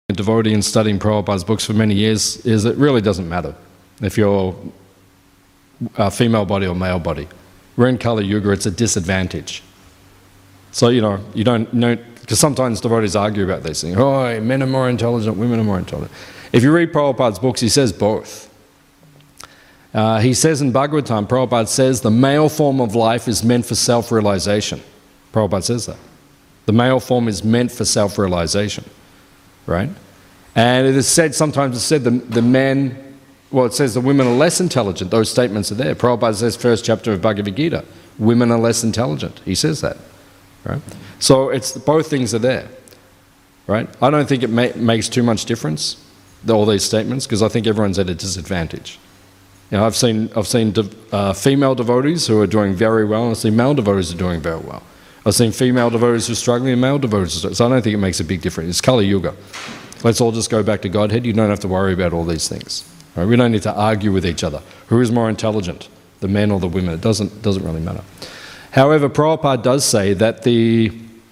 a devotee and studying Prabhupada's books for many years is it really doesn't matter if you're a female body or male body. We're in Kali Yuga, it's a disadvantage. So, you don't know, because sometimes devotees argue about these things. Oh, men are more intelligent, women are more intelligent. If you read Prabhupada's books, he says both. He says in Bhagavatam, Prabhupada says, the male form of life is meant for self-realization. Prabhupada says that. The male form is meant for self-realization, right? And it is said, sometimes it's said the men, well, it says the women are less intelligent. Those statements are there. Prabhupada says, first chapter of Bhagavad Gita, women are less intelligent. He says that, right? So it's both things are there, right? I don't think it makes too much difference, all these statements, because I think everyone's at a disadvantage. I've seen female devotees who are doing very well, and I've seen male devotees who are doing very well. I've seen female devotees who are struggling and male devotees who are struggling. So I don't think it makes a big difference. It's Kali Yuga. Let's all just go back to Godhead. You don't have to worry about all these things. Right? We don't need to argue with each other. Who is more intelligent, the men or the women? It doesn't really matter. However, Prabhupada does say that the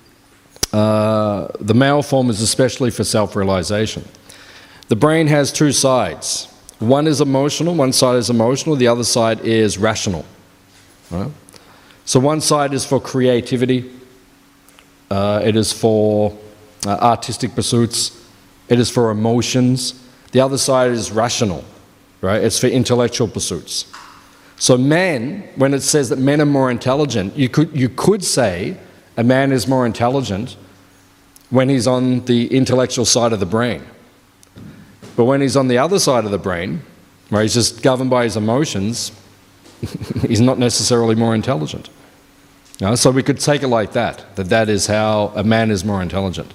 male form is especially for self-realization. The brain has two sides. One is emotional, one side is emotional, the other side is rational. Right? So one side is for creativity, it is for artistic pursuits, it is for emotions. The other side is rational, right? It's for intellectual pursuits. So men, when it says that men are more intelligent, you could say a man is more intelligent when he's on the intellectual side of the brain. But when he's on the other side of the brain, where he's just governed by his emotions, he's not necessarily more intelligent. So we could take it like that is how a man is more intelligent.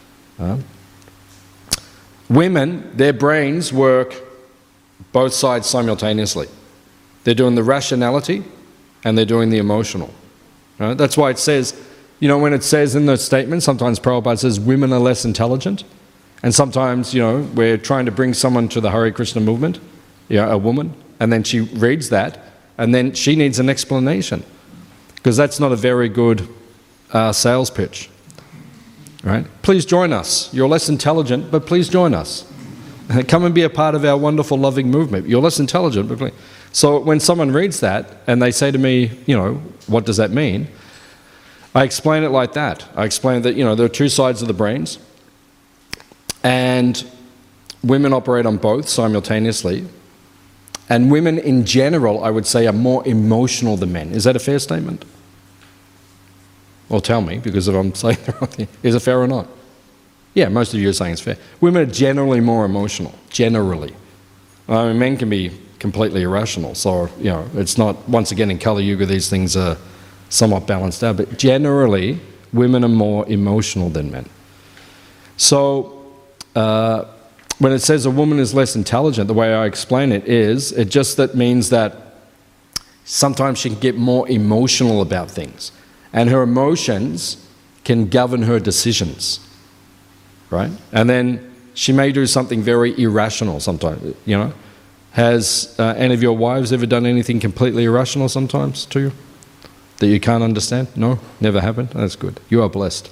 Women, their brains work both sides simultaneously. They're doing the rationality and they're doing the emotional. That's why it says, when it says in the statement, sometimes Prabhupada says women are less intelligent. And sometimes, we're trying to bring someone to the Hare Krishna movement, a woman, and then she reads that, and then she needs an explanation. Because that's not a very good sales pitch, right? Please join us. You're less intelligent, but please join us. Come and be a part of our wonderful, loving movement. You're less intelligent, but please. So when someone reads that, and they say to me, what does that mean? I explain it like that. I explain that, there are two sides of the brains, and women operate on both simultaneously. And women in general, I would say, are more emotional than men. Is that a fair statement? Well, tell me, because if I'm saying the wrong thing, is it fair or not? Yeah, most of you are saying it's fair. Women are generally more emotional, generally. I mean, men can be completely irrational, so, it's not, once again, in Kali Yuga, these things are somewhat balanced out, but generally, women are more emotional than men. So, when it says a woman is less intelligent, the way I explain it just that means that sometimes she can get more emotional about things, and her emotions can govern her decisions, right? And then she may do something very irrational sometimes, Has any of your wives ever done anything completely irrational sometimes to you that you can't understand? No? Never happened? That's good. You are blessed.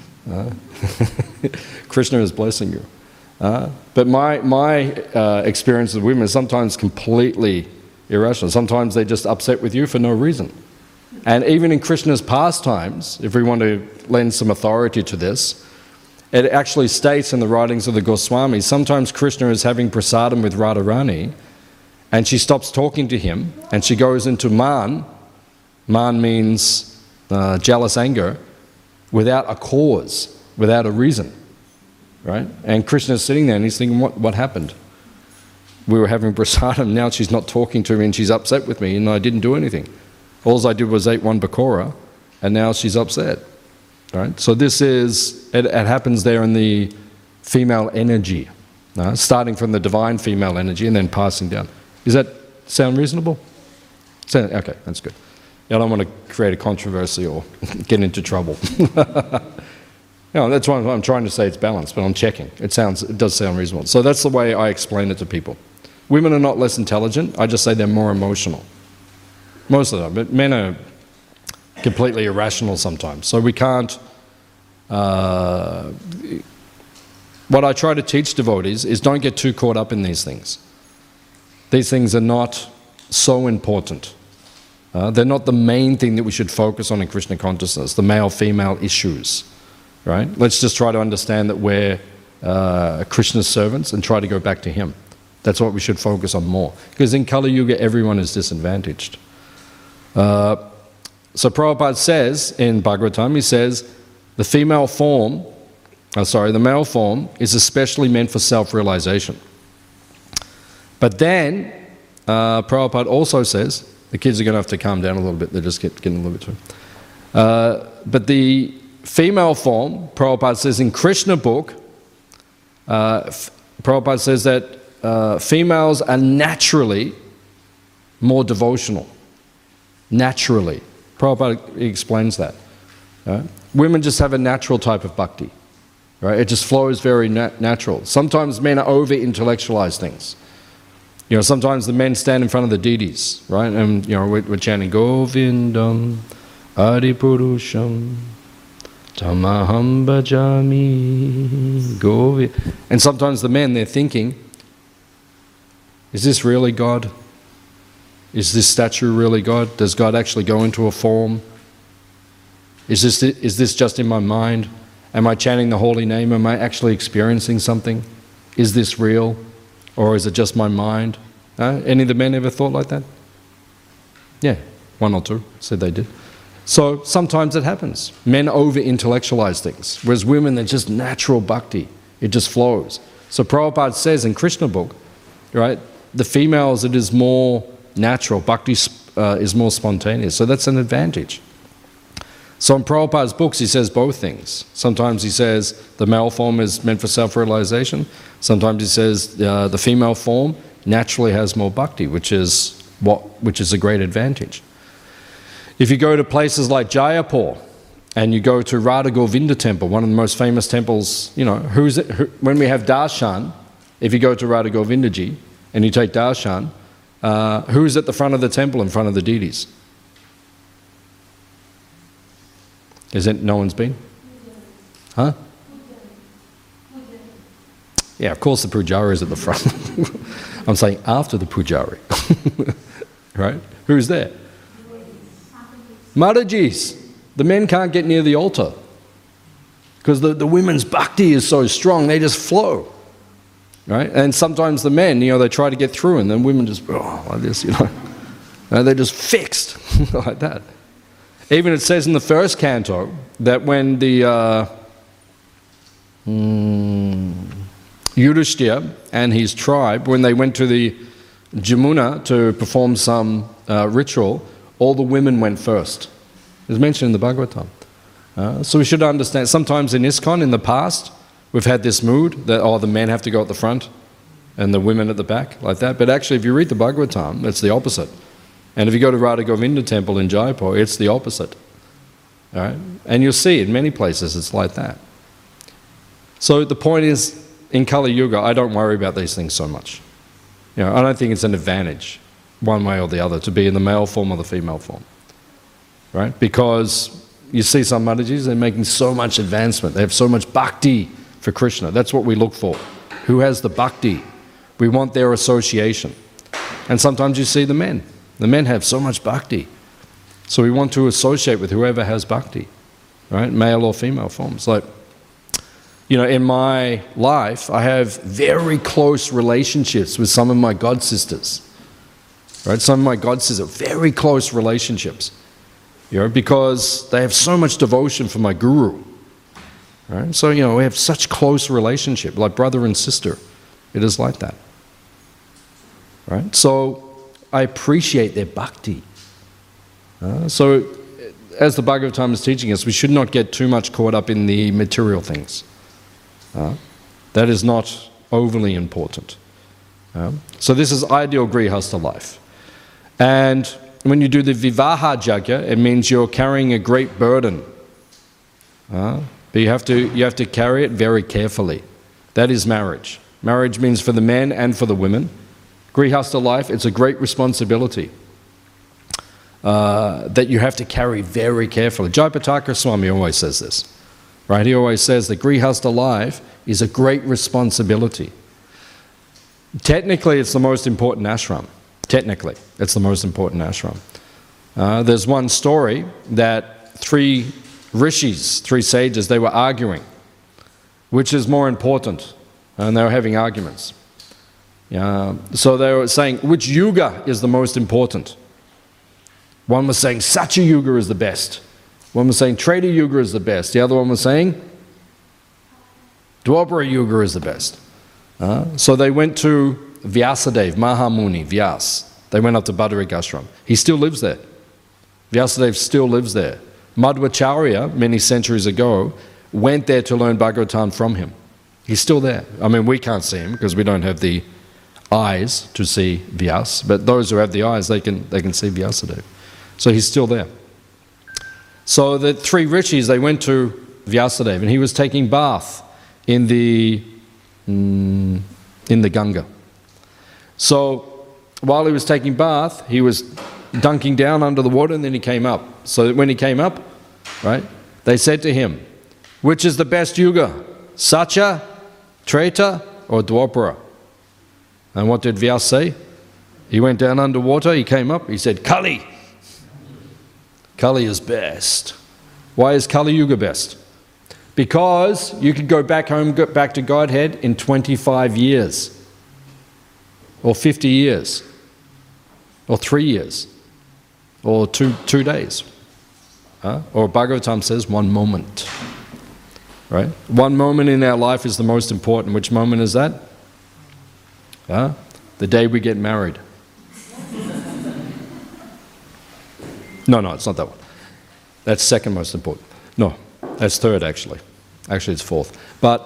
Krishna is blessing you. But my experience with women is sometimes completely irrational. Sometimes they're just upset with you for no reason. And even in Krishna's pastimes, if we want to lend some authority to this, it actually states in the writings of the Goswamis, sometimes Krishna is having prasadam with Radharani, and she stops talking to him, and she goes into man. Man means jealous anger, without a cause, without a reason. Right? And Krishna's sitting there and he's thinking, what happened? We were having prasadam, now she's not talking to me and she's upset with me and I didn't do anything. All I did was eat one pakora and now she's upset. Right? So this is, it happens there in the female energy, starting from the divine female energy and then passing down. Does that sound reasonable? Okay, that's good. I don't want to create a controversy or get into trouble. That's why I'm trying to say it's balanced, but I'm checking. It does sound reasonable. So that's the way I explain it to people. Women are not less intelligent. I just say they're more emotional. Most of them. But men are completely irrational sometimes. So we can't what I try to teach devotees is don't get too caught up in these things. These things are not so important. They're not the main thing that we should focus on in Krishna consciousness, the male-female issues, right? Let's just try to understand that we're Krishna's servants and try to go back to Him. That's what we should focus on more. Because in Kali Yuga, everyone is disadvantaged. So Prabhupada says in Bhagavatam, he says, the male form is especially meant for self-realization. But then, Prabhupada also says, the kids are going to have to calm down a little bit, they're just getting a little bit too. But the female form, Prabhupada says in Krishna book, Prabhupada says that females are naturally more devotional. Naturally. Prabhupada explains that. Right? Women just have a natural type of bhakti. Right? It just flows very natural. Sometimes men over-intellectualize things. You know, sometimes the men stand in front of the deities, right? And, you know, we're chanting Govindam, Adipurusham, Tamaham Bhajami, Govind. And sometimes the men, they're thinking, is this really God? Is this statue really God? Does God actually go into a form? Is this just in my mind? Am I chanting the holy name? Am I actually experiencing something? Is this real? Or is it just my mind? Any of the men ever thought like that? Yeah, one or two said they did. So sometimes it happens. Men over-intellectualize things, whereas women, they're just natural bhakti. It just flows. So Prabhupada says in Krishna book, right, the females, it is more natural. Bhakti is more spontaneous. So that's an advantage. So in Prabhupada's books, he says both things. Sometimes he says the male form is meant for self-realization. Sometimes he says the female form naturally has more bhakti, which is a great advantage. If you go to places like Jayapur and you go to Radha Govinda temple, one of the most famous temples, you know, when we have darshan, if you go to Radha Govinda ji and you take darshan, who's at the front of the temple in front of the deities? Is it no one's been? Huh? Yeah, of course the pujari is at the front. I'm saying after the pujari. Right? Who's there? Madhajis. The men can't get near the altar. Because the women's bhakti is so strong, they just flow. Right? And sometimes the men, you know, they try to get through and then women just, like this, you know. They're just fixed like that. Even it says in the first canto that when the Yudhishthira and his tribe, when they went to the Jamuna to perform some ritual, all the women went first. It's mentioned in the Bhagavatam. So we should understand, sometimes in ISKCON in the past, we've had this mood that, the men have to go at the front and the women at the back, like that. But actually, if you read the Bhagavatam, it's the opposite. And if you go to Radha Govinda temple in Jaipur, it's the opposite. All right? And you'll see in many places it's like that. So the point is, in Kali Yuga, I don't worry about these things so much. You know, I don't think it's an advantage, one way or the other, to be in the male form or the female form. Right? Because you see some Madhajis, they're making so much advancement. They have so much bhakti for Krishna. That's what we look for. Who has the bhakti? We want their association. And sometimes you see the men. The men have so much bhakti. So we want to associate with whoever has bhakti, right? Male or female forms. Like, you know, in my life, I have very close relationships with some of my god sisters, right? Some of my god sisters, very close relationships, you know, because they have so much devotion for my guru, right? So, you know, we have such close relationship, like brother and sister. It is like that, right? So I appreciate their bhakti. So, as the Bhagavatam is teaching us, we should not get too much caught up in the material things. That is not overly important. So this is ideal grihastha life. And when you do the vivaha yajna, it means you're carrying a great burden. But you have to carry it very carefully. That is marriage. Marriage means for the men and for the women. Grihastha life, it's a great responsibility that you have to carry very carefully. Jayapataka Swami always says this. Right? He always says that Grihastha life is a great responsibility. Technically, it's the most important ashram. Technically, it's the most important ashram. There's one story that 3 rishis, 3 sages, they were arguing. Which is more important? And they were having arguments. So they were saying, which yuga is the most important? One was saying, Satya Yuga is the best. One was saying, Treta Yuga is the best. The other one was saying, Dwapara Yuga is the best. So they went to Vyasadeva, Mahamuni, Vyas. They went up to Badarik Ashram. He still lives there. Vyasadeva still lives there. Madhvacharya, many centuries ago, went there to learn Bhagavatam from him. He's still there. I mean, we can't see him because we don't have the eyes to see Vyas, but those who have the eyes, they can see Vyasadeva. So he's still there. So the 3 rishis, they went to Vyasadeva, and he was taking bath in the Ganga. So while he was taking bath, he was dunking down under the water, and then he came up. So when he came up, right, they said to him, which is the best yuga, Satya, Treta, or Dwapara? And what did Vyas say? He went down underwater, he came up, he said, Kali. Kali is best. Why is Kali Yuga best? Because you could go back home, go back to Godhead in 25 years, or 50 years, or 3 years, or two days. Or Bhagavatam says 1 moment. Right? 1 moment in our life is the most important. Which moment is that? The day we get married. No, it's not that one. That's second most important. No, that's third actually. Actually, it's fourth. But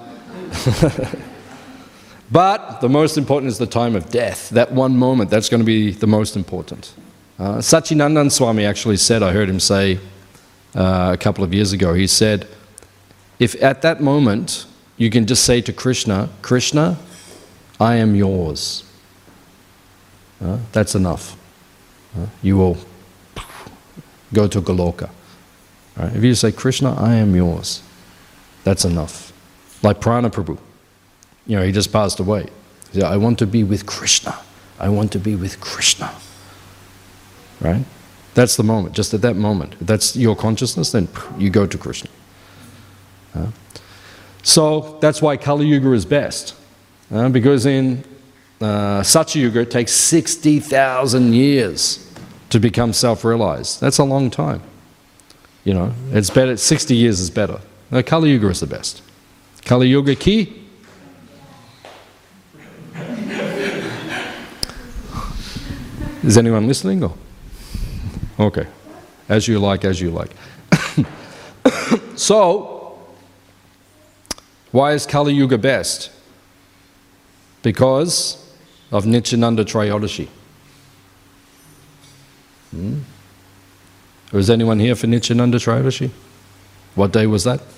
the most important is the time of death. That 1 moment, that's going to be the most important. Satchidananda Swami actually said, I heard him say a couple of years ago, he said, if at that moment you can just say to Krishna, Krishna, I am yours. That's enough. You will go to Goloka. Right? If you say, Krishna, I am yours, that's enough. Like Prana Prabhu. He just passed away. He said, I want to be with Krishna. I want to be with Krishna. Right? That's the moment. Just at that moment. If that's your consciousness, then you go to Krishna. So that's why Kali Yuga is best. Because in Satya Yuga it takes 60,000 years to become self-realized. That's a long time. It's better. 60 years is better. Kali Yuga is the best. Kali Yuga ki. Is anyone listening? Or? Okay. As you like, as you like. So, why is Kali Yuga best? Because of Nityananda Trayodashi. Was anyone here for Nityananda Trayodashi? What day was that?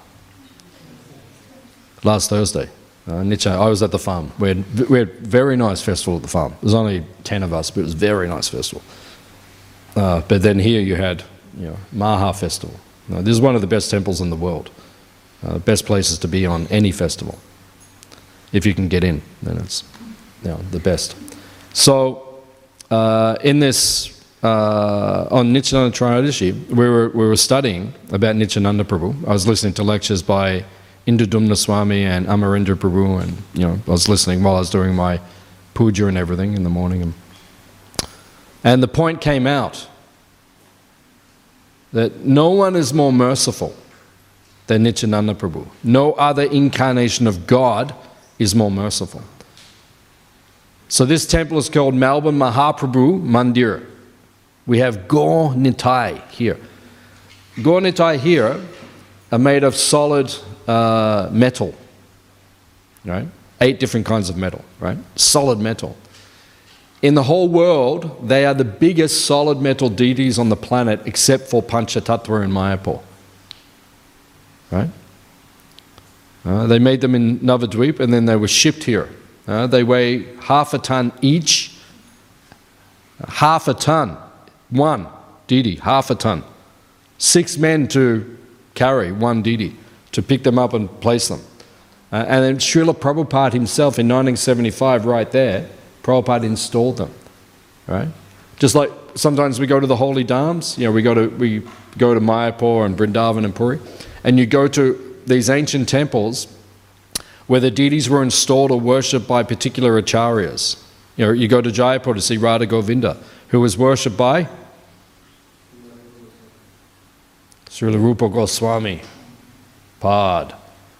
Last Thursday. I was at the farm. We had a very nice festival at the farm. There was only 10 of us, but it was a very nice festival. But then here you had, Maha Festival. This is one of the best temples in the world. Best places to be on any festival. If you can get in, then it's the best. So in this, on Nityananda Trayodashi, we were studying about Nityananda Prabhu. I was listening to lectures by Indudumna Swami and Amarendra Prabhu, and I was listening while I was doing my puja and everything in the morning. And the point came out that no one is more merciful than Nityananda Prabhu. No other incarnation of God is more merciful. So this temple is called Melbourne Mahaprabhu Mandir. We have Gaur Nitai here. Gaur Nitai here are made of solid metal, right? 8 different kinds of metal, right? Solid metal. In the whole world, they are the biggest solid metal deities on the planet except for Panchatattva in Mayapur. Right? They made them in Navadvip and then they were shipped here. They weigh half a ton each. Half a ton. One deity, half a ton. 6 men to carry one deity. to pick them up and place them. And then Srila Prabhupada himself in 1975, right there, Prabhupada installed them. Right? Just like sometimes we go to the holy dhams, we go to Mayapur and Vrindavan and Puri, and you go to these ancient temples where the deities were installed or worshipped by particular acharyas. You go to Jaipur to see Radha Govinda, who was worshipped by Srila Rupa Goswami Pad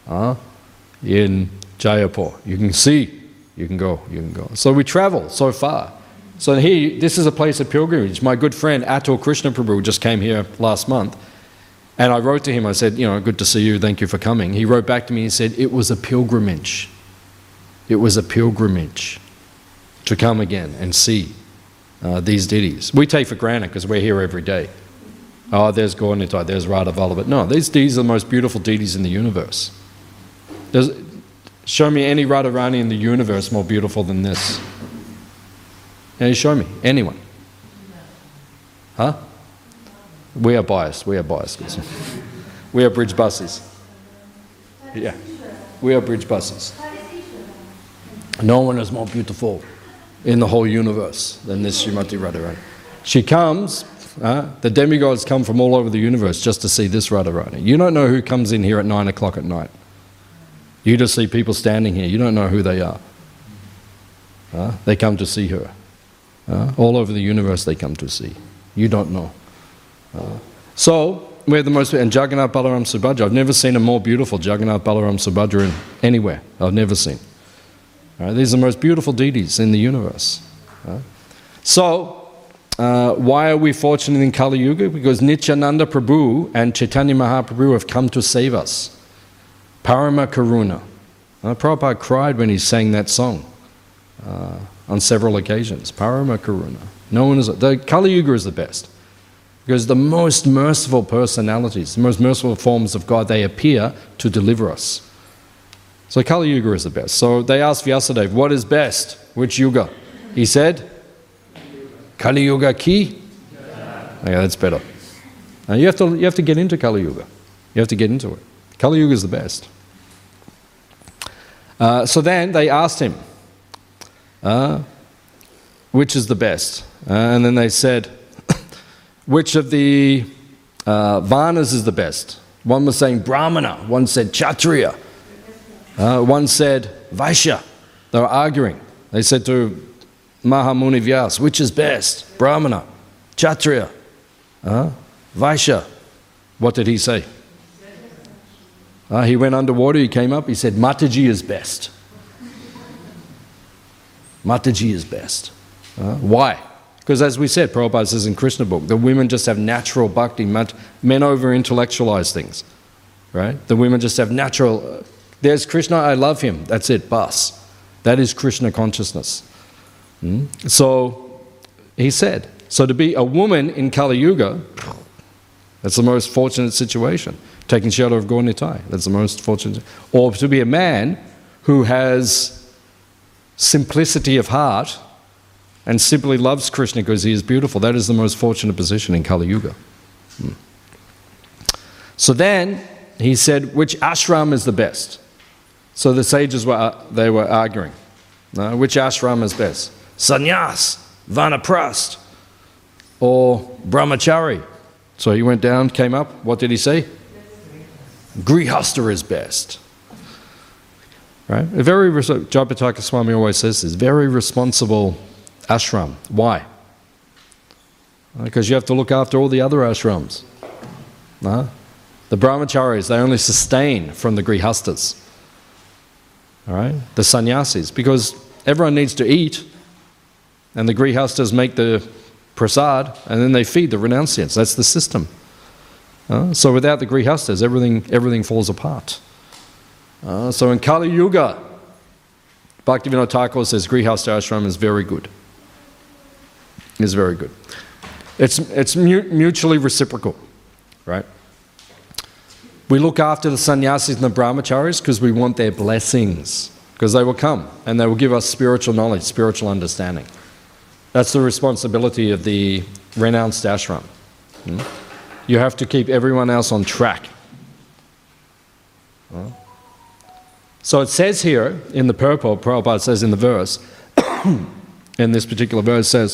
in Jaipur. You can see, you can go. So we travel so far. So this is a place of pilgrimage. My good friend Atul Krishna Prabhu just came here last month, and I wrote to him, I said, good to see you, thank you for coming. He wrote back to me and said, it was a pilgrimage. It was a pilgrimage to come again and see these deities. We take for granted because we're here every day. Oh, there's Gaura Nitai, there's Radha Vallabha. No, these deities are the most beautiful deities in the universe. Show me any Radharani in the universe more beautiful than this. You show me. Anyone. Huh? We are biased. We are bridge buses. Yeah. We are bridge buses. No one is more beautiful in the whole universe than this Srimati Radharani. She comes, the demigods come from all over the universe just to see this Radharani. You don't know who comes in here at 9 o'clock at night. You just see people standing here. You don't know who they are. They come to see her. All over the universe they come to see. You don't know. So, we're the most... And Jagannath Balaram Subhadra, I've never seen a more beautiful Jagannath Balaram Subhadra anywhere. I've never seen. These are the most beautiful deities in the universe. So, why are we fortunate in Kali Yuga? Because Nityananda Prabhu and Chaitanya Mahaprabhu have come to save us. Parama Karuna. Prabhupada cried when he sang that song on several occasions. Parama Karuna. The Kali Yuga is the best. Because the most merciful personalities, the most merciful forms of God, they appear to deliver us. So Kali Yuga is the best. So they asked Vyasadeva, what is best? Which yuga? He said, Kali Yuga ki? Yeah, that's better. You have to get into Kali Yuga. You have to get into it. Kali Yuga is the best. So then they asked him, which is the best? And then they said, which of the Varnas is the best? One was saying Brahmana, one said Kshatriya, one said Vaishya. They were arguing. They said to Mahamuni Vyas, which is best? Brahmana, Kshatriya, Vaishya. What did he say? He went underwater, he came up, he said, Mataji is best. Mataji is best. Why? Because as we said, Prabhupada says in Krishna book, the women just have natural bhakti. Men over-intellectualize things. Right? The women just have natural... There's Krishna, I love him. That's it, bas. That is Krishna consciousness. So, he said, so to be a woman in Kali Yuga, that's the most fortunate situation. Taking shelter of Gaura Nitai, that's the most fortunate. Or to be a man who has simplicity of heart and simply loves Krishna because he is beautiful, that is the most fortunate position in Kali Yuga. So then he said, which ashram is the best? So the sages were arguing. Which ashram is best? Sannyas, Vanaprasth, or Brahmachari? So he went down, came up, what did he say? Grihastha is best. Right? Jayapataka Swami always says this, very responsible ashram. Why? Because you have to look after all the other ashrams. The brahmacharis, they only sustain from the grihasthas. All right? The sannyasis, because everyone needs to eat, and the grihasthas make the prasad, and then they feed the renunciants. That's the system. So without the grihasthas, everything falls apart. So in Kali Yuga, Bhaktivinoda Thakur says grihastha ashram is very good. It's very good. It's mutually reciprocal, right? We look after the sannyasis and the brahmacharis because we want their blessings, because they will come and they will give us spiritual knowledge, spiritual understanding. That's the responsibility of the renounced ashram. You have to keep everyone else on track. So it says here in the purport, Prabhupada says in the verse, in this particular verse says,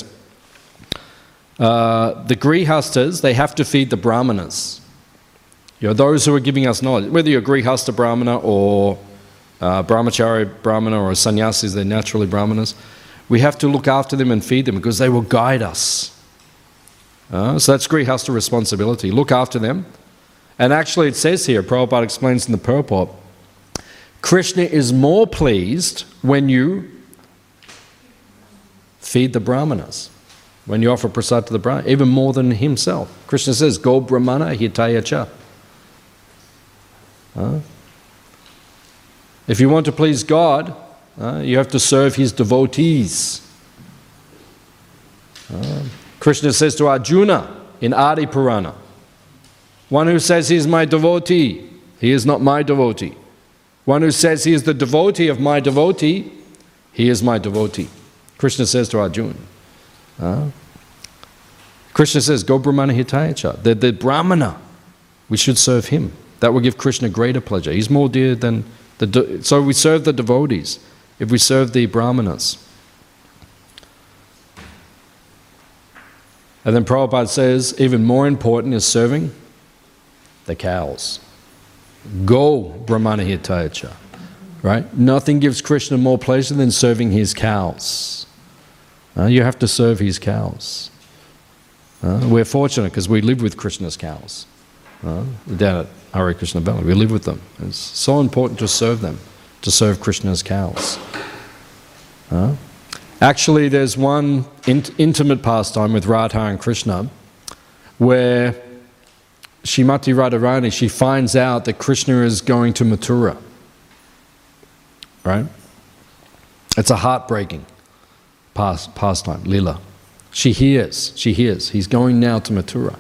the Grihastas, they have to feed the Brahmanas. Those who are giving us knowledge, whether you're a Grihasta Brahmana or Brahmachari Brahmana or sannyasis, they're naturally Brahmanas. We have to look after them and feed them because they will guide us. So that's Grihasta responsibility. Look after them. And actually it says here, Prabhupada explains in the purport, Krishna is more pleased when you feed the Brahmanas, when you offer prasad to the Brahmana, even more than himself. Krishna says, Go Brahmana hitaya cha. If you want to please God, you have to serve his devotees. Krishna says to Arjuna in Adi Purana, one who says he is my devotee, he is not my devotee. One who says he is the devotee of my devotee, he is my devotee. Krishna says to Arjuna. Krishna says, Go Brahmana hitaya cha. The Brahmana, we should serve him. That will give Krishna greater pleasure. He's more dear than so we serve the devotees if we serve the Brahmanas. And then Prabhupada says, even more important is serving the cows. Go Brahmana hitaya cha. Right? Nothing gives Krishna more pleasure than serving his cows. You have to serve his cows. We're fortunate because we live with Krishna's cows. Down at Hare Krishna Valley, we live with them. It's so important to serve them, to serve Krishna's cows. Actually, there's one intimate pastime with Radha and Krishna where Srimati Radharani, she finds out that Krishna is going to Mathura. Right? It's a heartbreaking pastime, lila. She hears, he's going now to Mathura.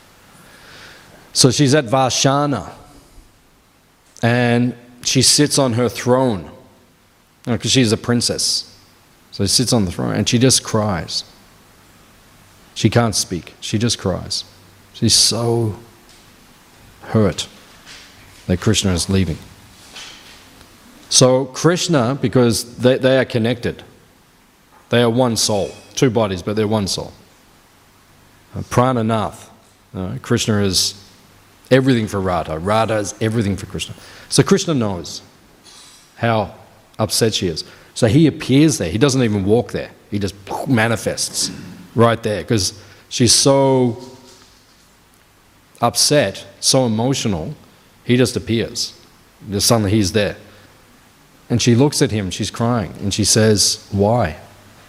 So she's at Vashana and she sits on her throne because she's a princess. So she sits on the throne and she just cries. She can't speak, she just cries. She's so hurt that Krishna is leaving. So Krishna, because they are connected, they are one soul, two bodies, but they're one soul. Prananath, Krishna is everything for Radha. Radha is everything for Krishna. So Krishna knows how upset she is. So he appears there. He doesn't even walk there. He just manifests right there because she's so upset, so emotional, he just appears. Just suddenly he's there. And she looks at him, she's crying, and she says, why?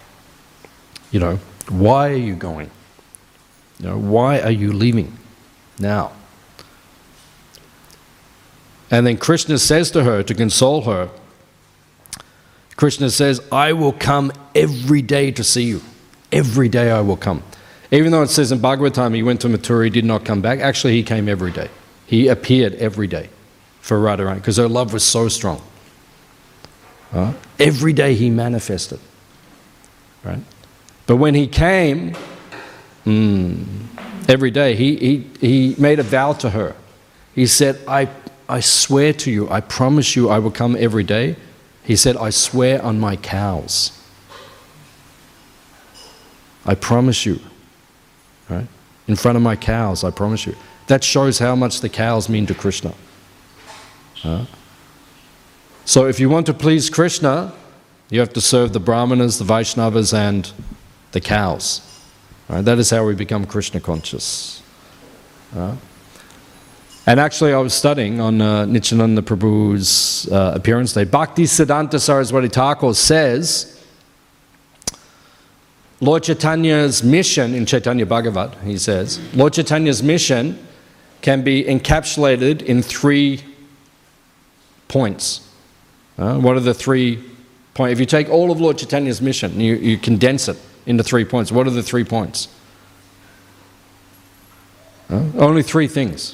Why are you going? Why are you leaving now? And then Krishna says to her, to console her, Krishna says, I will come every day to see you. Every day I will come. Even though it says in Bhagavatam he went to Mathura, he did not come back, actually he came every day. He appeared every day for Radharani because her love was so strong. Every day he manifested. Right? But when he came, every day, he made a vow to her. He said, I swear to you, I promise you I will come every day. He said, I swear on my cows. I promise you. Right? In front of my cows, I promise you. That shows how much the cows mean to Krishna. So if you want to please Krishna, you have to serve the Brahmanas, the Vaishnavas, and the cows. Right? That is how we become Krishna conscious. And actually I was studying on Nityananda Prabhu's appearance day. Bhakti Siddhanta Saraswati Thakur says, Lord Chaitanya's mission, in Chaitanya Bhagavat, he says, Lord Chaitanya's mission can be encapsulated in 3 points. What are the 3 points? If you take all of Lord Chaitanya's mission, you condense it into 3 points. What are the 3 points? Only 3 things.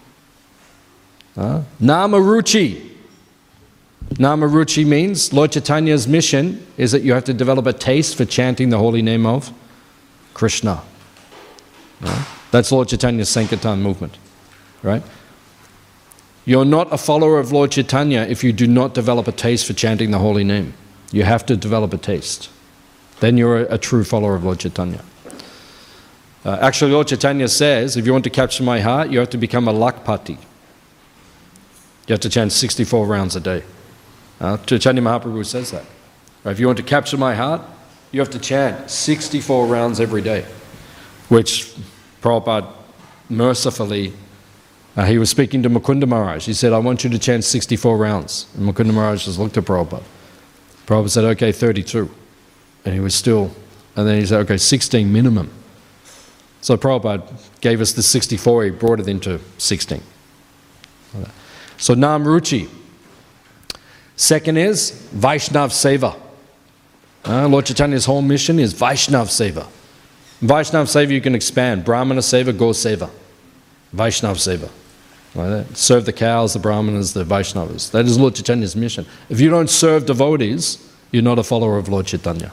Namaruchi. Namaruchi means Lord Chaitanya's mission is that you have to develop a taste for chanting the holy name of Krishna. That's Lord Chaitanya's Sankirtan movement. Right? You're not a follower of Lord Chaitanya if you do not develop a taste for chanting the holy name. You have to develop a taste. Then you're a true follower of Lord Chaitanya. Actually, Lord Chaitanya says, if you want to capture my heart, you have to become a Lakpati. You have to chant 64 rounds a day. Chaitanya Mahaprabhu says that. If you want to capture my heart, you have to chant 64 rounds every day. Which Prabhupada mercifully, he was speaking to Mukunda Maharaj. He said, I want you to chant 64 rounds. And Mukunda Maharaj just looked at Prabhupada. Prabhupada said, okay, 32. And he was still, and then he said, okay, 16 minimum. So Prabhupada gave us the 64, he brought it into 16. So Nam Ruchi. Second is Vaishnav Seva. Lord Chaitanya's whole mission is Vaishnav Seva. Vaishnav Seva you can expand. Brahmana Seva, Go Seva. Vaishnav Seva. Like that. Serve the cows, the Brahmanas, the Vaishnavas. That is Lord Chaitanya's mission. If you don't serve devotees, you're not a follower of Lord Chaitanya.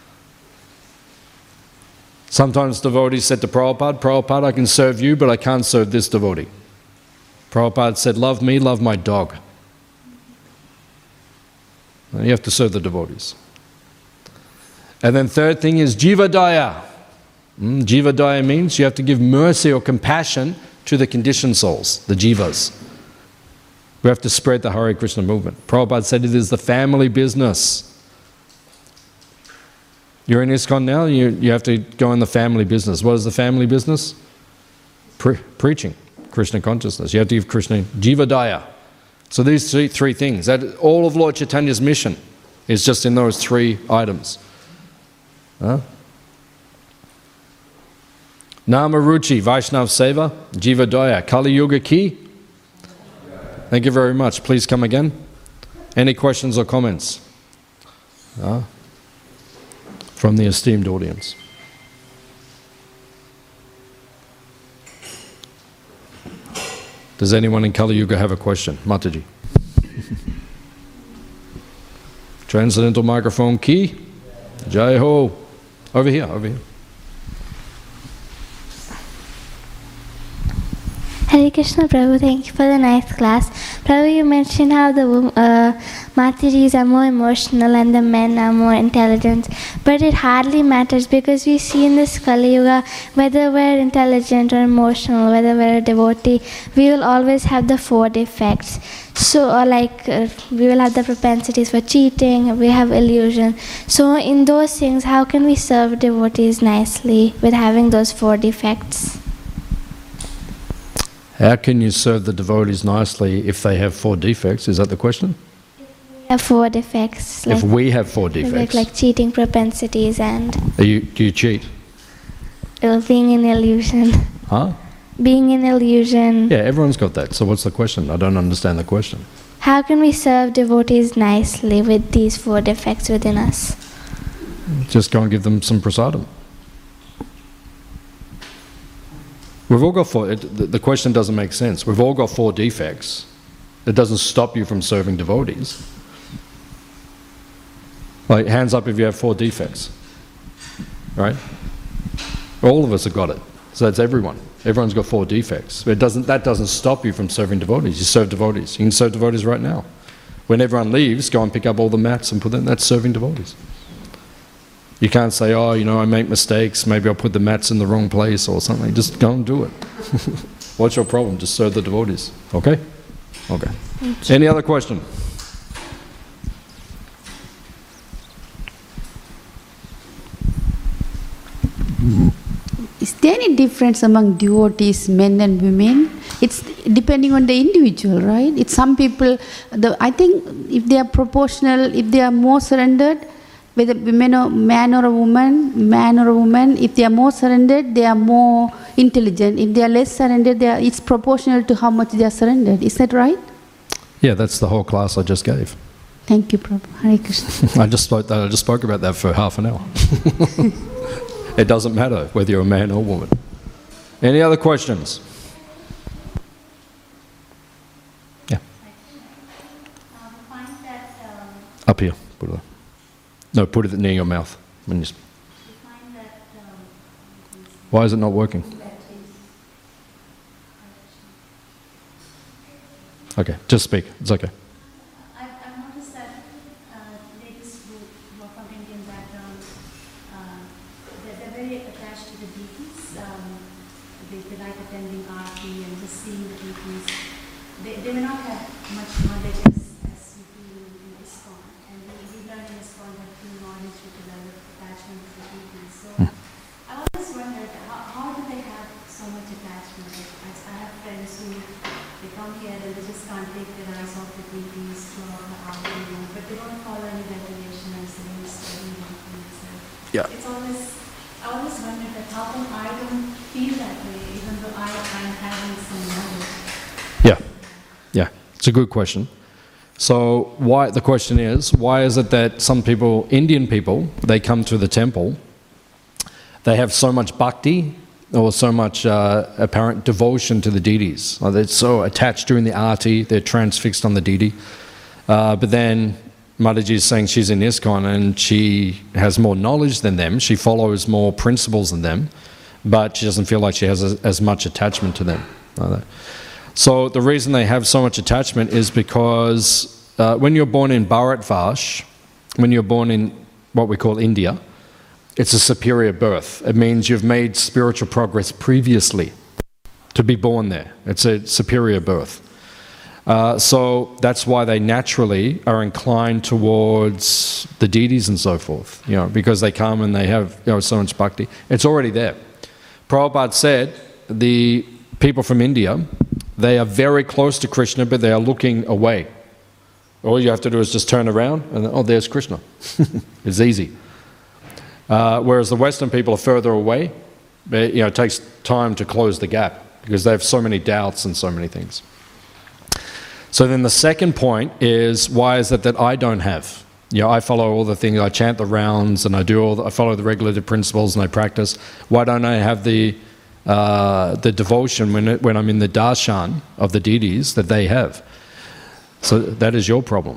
Sometimes devotees said to Prabhupada, Prabhupada, I can serve you, but I can't serve this devotee. Prabhupada said, love me, love my dog. And you have to serve the devotees. And then third thing is Jivadaya. Jivadaya means you have to give mercy or compassion to the conditioned souls, the jivas. We have to spread the Hare Krishna movement. Prabhupada said it is the family business. You're in ISKCON now, you have to go in the family business. What is the family business? Preaching Krishna consciousness. You have to give Krishna Jivadaya. So these three things, that all of Lord Chaitanya's mission is just in those three items. Nama Ruchi, Vaishnav Seva, Jivadaya, Kali Yuga Ki. Thank you very much. Please come again. Any questions or comments? From the esteemed audience. Does anyone in Kali Yuga have a question? Mataji. Transcendental microphone key. Jai Ho. Over here, over here. Hare Krishna Prabhu, thank you for the nice class. Prabhu, you mentioned how the Matajis are more emotional and the men are more intelligent. But it hardly matters because we see in this Kali Yuga, whether we're intelligent or emotional, whether we're a devotee, we will always have the four defects. So we will have the propensities for cheating, we have illusion. So in those things, how can we serve devotees nicely with having those four defects? How can you serve the devotees nicely if they have four defects? Is that the question? We have four defects. If we have four defects? Like cheating propensities and... Do you cheat? Being in illusion. Huh? Being in illusion. Yeah, everyone's got that. So what's the question? I don't understand the question. How can we serve devotees nicely with these four defects within us? Just go and give them some prasadam. We've all got four, the question doesn't make sense. We've all got four defects. It doesn't stop you from serving devotees. Like, hands up if you have four defects. Right? All of us have got it. So that's everyone. Everyone's got four defects. But that doesn't stop you from serving devotees. You serve devotees. You can serve devotees right now. When everyone leaves, go and pick up all the mats and put them, that's serving devotees. You can't say, oh, I make mistakes, maybe I'll put the mats in the wrong place or something. Just go and do it. What's your problem? Just serve the devotees. Okay? Okay. Any other question? Is there any difference among devotees, men and women? It's depending on the individual, right? It's some people, I think if they are proportional, if they are more surrendered, whether man or a woman, if they are more surrendered, they are more intelligent. If they are less surrendered, it's proportional to how much they are surrendered. Is that right? Yeah, that's the whole class I just gave. Thank you, Prabhu. Hare Krishna. I just spoke about that for half an hour. It doesn't matter whether you're a man or a woman. Any other questions? Yeah. Up here. Put it. No, put it near your mouth. Why is it not working? Okay, just speak. It's okay. I've noticed that ladies who are from Indian background, they're very attached to the deities. They like attending Aarti and just seeing the deities. They may not have much knowledge as we do in ISKCON. And we learn in ISKCON that through knowledge we develop attachment to the deities. So I always wondered, how do they have so much attachment? I have friends who they come here and they just can't take their eyes off the deities throughout the afternoon, but they don't follow any regulation and so they study deities. Yeah. I always wondered that how come I don't feel that way, even though I'm having some knowledge. Yeah, it's a good question. So the question is, why is it that some people, Indian people, they come to the temple, they have so much bhakti, or so much apparent devotion to the deities. They're so attached during the Aarti, they're transfixed on the deity. But then Mataji is saying she's in ISKCON and she has more knowledge than them, she follows more principles than them, but she doesn't feel like she has as much attachment to them. So the reason they have so much attachment is because when you're born in Bharatvash, when you're born in what we call India, it's a superior birth. It means you've made spiritual progress previously to be born there. It's a superior birth. So that's why they naturally are inclined towards the deities and so forth, because they come and they have so much bhakti. It's already there. Prabhupada said the people from India, they are very close to Krishna, but they are looking away. All you have to do is just turn around and, oh, there's Krishna. It's easy. Whereas the Western people are further away. It takes time to close the gap because they have so many doubts and so many things. So then the second point is, why is it that I don't have? I follow all the things, I chant the rounds and I follow the regulative principles and I practice. Why don't I have the devotion when I'm in the darshan of the deities that they have? So that is your problem.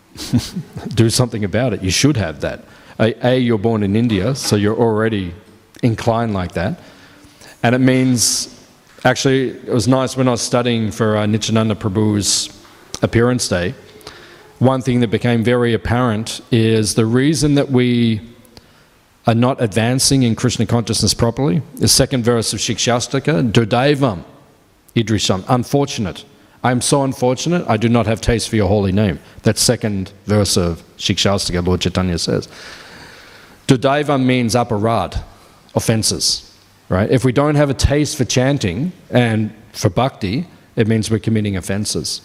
Do something about it. You should have that. You're born in India, so you're already inclined like that. And it means, actually, it was nice when I was studying for Nityananda Prabhu's appearance day, one thing that became very apparent is the reason that we are not advancing in Krishna consciousness properly. The second verse of Shikshastaka, Dodaivam Idrisham, unfortunate. I am so unfortunate, I do not have taste for your holy name. That second verse of Shikshastaka, Lord Chaitanya says. Dodaivam means aparad, offences, right? If we don't have a taste for chanting and for bhakti, it means we're committing offences.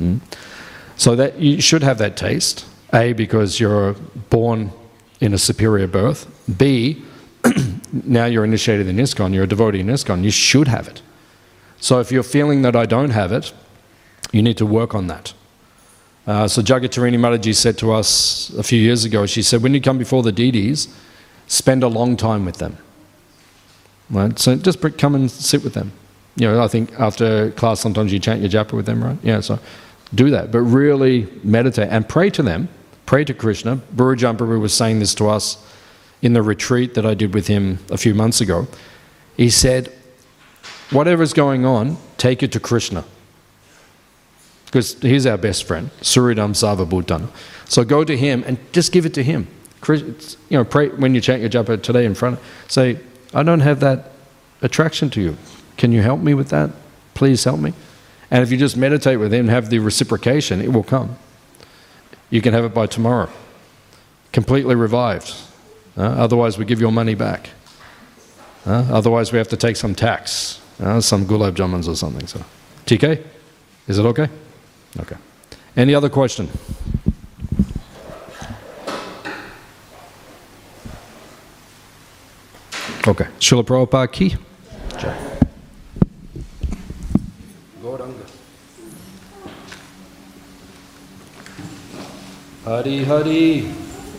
So that you should have that taste. A, because you're born in a superior birth. B, now you're initiated in ISKCON, you're a devotee in ISKCON, you should have it. So if you're feeling that I don't have it, you need to work on that. So Jagatarini Mataji said to us a few years ago, she said, when you come before the deities, spend a long time with them. Right? So just come and sit with them. I think after class sometimes you chant your japa with them, right? Yeah, so do that. But really meditate and pray to them. Pray to Krishna. Burujan Prabhu was saying this to us in the retreat that I did with him a few months ago. He said, whatever's going on, take it to Krishna. Because he's our best friend, Suridam Sarvabhutana. So go to him and just give it to him. Pray when you chant your japa today in front. Say, I don't have that attraction to you. Can you help me with that? Please help me. And if you just meditate with him, have the reciprocation, it will come. You can have it by tomorrow. Completely revived. Otherwise we give your money back. Otherwise we have to take some tax. Some gulab jamans or something. So, TK? Is it okay? Okay. Any other question? Okay. Srila Prabhupada ki jai. Gauranga. Hari Hari.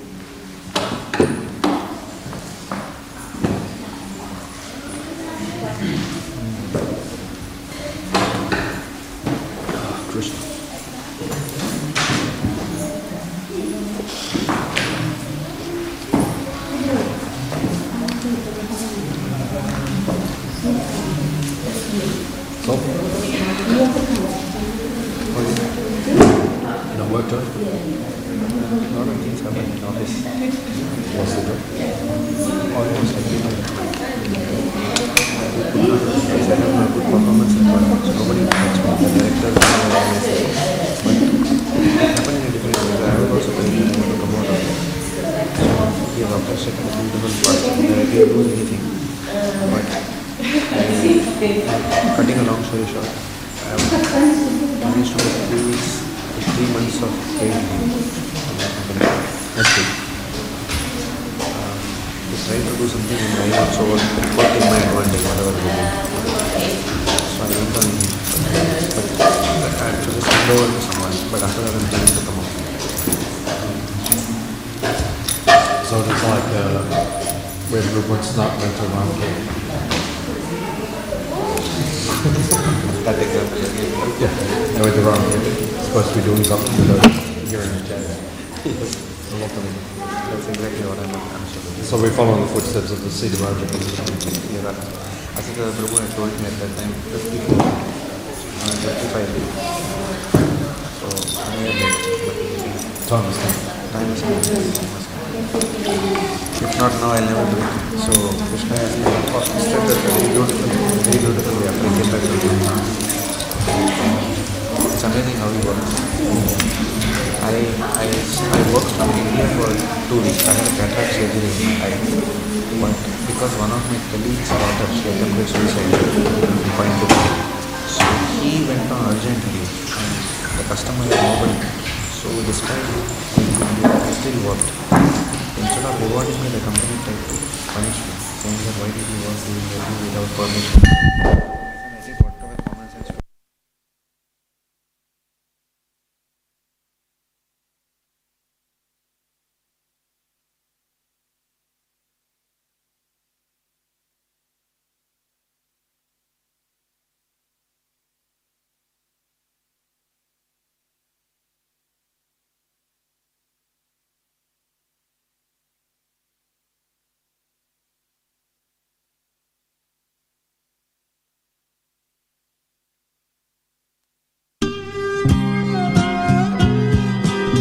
Krishna. So? What's the job? Almost everything. I said I have a good performance requirement, so nobody touched me. The director always said. But it happened in a different way. I was also telling him to come out of it. So he has appreciated the beautiful part that I didn't lose anything. But cutting a long story short, I managed to get 3 months of paid leave from that company. That's it. We tried to do something and I also worked in my advantage, whatever we did. So I went on leave. But I had to just hand over to someone. But after that, I'm planning to come out. So it's like when Rupert's not meant to run game. That example. Yeah, with the wrong game. It's supposed to be doing something without hearing the jazz. That's exactly what I'm saying. So we follow in the footsteps of the Cedar Roger. Yeah, I think the Prabhu had told me at that time 54, 55 days. So I'm a bit, Time is time. time is coming. If not now, I'll never do it. So Krishna has orchestrated a very beautiful way after I came back to India. It's amazing how he works. I worked from India for 2 weeks. I had a cataract surgery in my eye. But because one of my colleagues' daughter, she attempted suicide in Coimbatore. So he went on urgent leave and the customer had nobody. So despite I still worked. Instead of rewarding me, the company tried to punish me, saying that why did you work doing everything without permission?